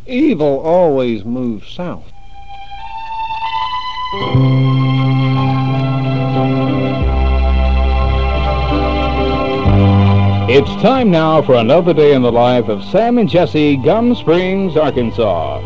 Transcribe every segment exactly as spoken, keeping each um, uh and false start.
Evil always moves south. It's time now for another day in the life of Sam and Jessie, Gum Springs, Arkansas.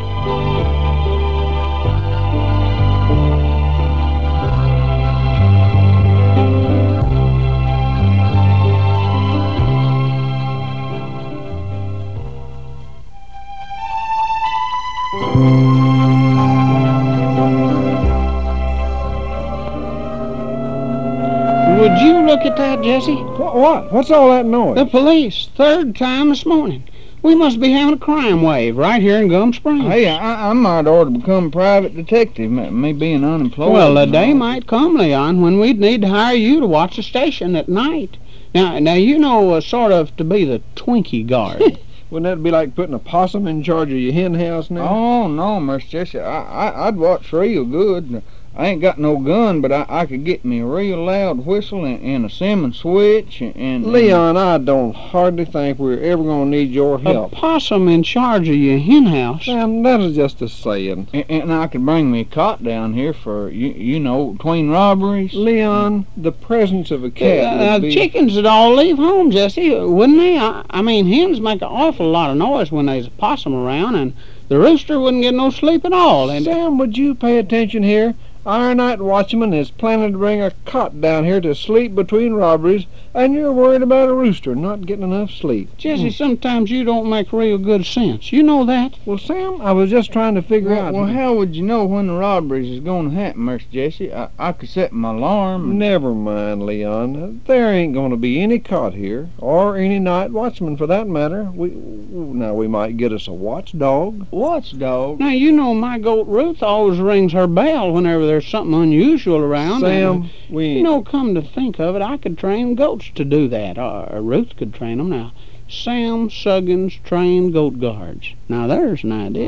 Would you look at that, Jesse? What? what? What's all that noise? The police, third time this morning. We must be having a crime wave right here in Gum Springs. Hey, I, I might ought to become a private detective, me being unemployed. Well, the day might come, Leon, when we'd need to hire you to watch the station at night. Now, now you know, uh, sort of to be the Twinkie guard. Wouldn't that be like putting a possum in charge of your hen house now? Oh, no, Miss Jessie. I, I, I'd watch real good. I ain't got no gun, but I, I could get me a real loud whistle and, and a Simmons switch and, and... Leon, I don't hardly think we're ever going to need your help. A possum in charge of your hen house? Sam, that is just a saying. And, and I could bring me a cot down here for, you, you know, between robberies. Leon, the presence of a cat Uh, would be... chickens would all leave home, Jesse, wouldn't they? I, I mean, hens make an awful lot of noise when there's a possum around, and the rooster wouldn't get no sleep at all. And Sam, would you pay attention here? Our night watchman is planning to bring a cot down here to sleep between robberies, and you're worried about a rooster not getting enough sleep. Jesse, sometimes you don't make real good sense. You know that? Well, Sam, I was just trying to figure Well, out... well, how would you know when the robberies is going to happen, Miss Jessie? I, I could set my alarm. Never mind, Leon. There ain't going to be any cot here, or any night watchman for that matter. We Now, we might get us a watchdog. Watchdog? Now, you know my goat Ruth always rings her bell whenever there's something unusual around. Sam, and, we... You know, come to think of it, I could train goats to do that. Or Ruth could train them. Now, Sam Suggins trained goat guards. Now, there's an idea.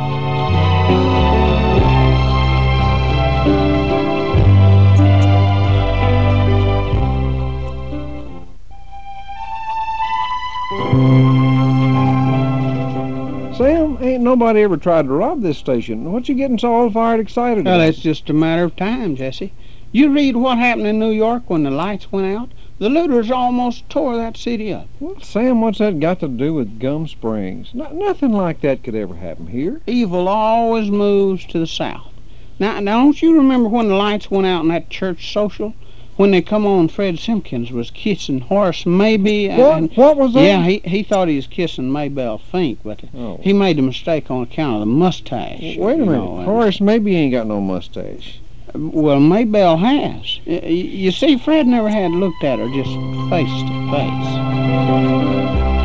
Sam, ain't nobody ever tried to rob this station. What you getting so all fired excited Well, about? it's just a matter of time, Jesse. You read what happened in New York when the lights went out? The looters almost tore that city up. Well, Sam, what's that got to do with Gum Springs? No, nothing like that could ever happen here. Evil always moves to the south. Now, now, don't you remember when the lights went out in that church social? When they come on, Fred Simpkins was kissing Horace Maybe. And, What? What was that? Yeah, he, he thought he was kissing Maybelle Fink, but Oh. he made a mistake on account of the mustache. Wait a you minute. know, and- Horace maybe ain't got no mustache. Well, Maybelle has. Y- y- You see, Fred never had looked at her just face to face.